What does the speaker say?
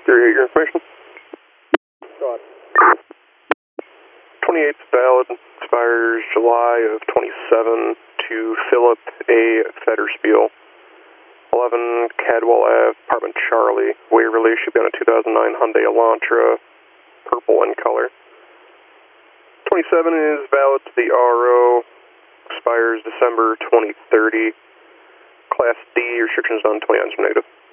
Your information. Go on. 28th valid, expires July of 27 to Philip A. Federspiel. 11 Cadwell Ave, apartment Charlie, Waverly, should be on a 2009 Hyundai Elantra, purple in color. 27 is valid to the RO, expires December 2030. Class D, restrictions on 29 is negative.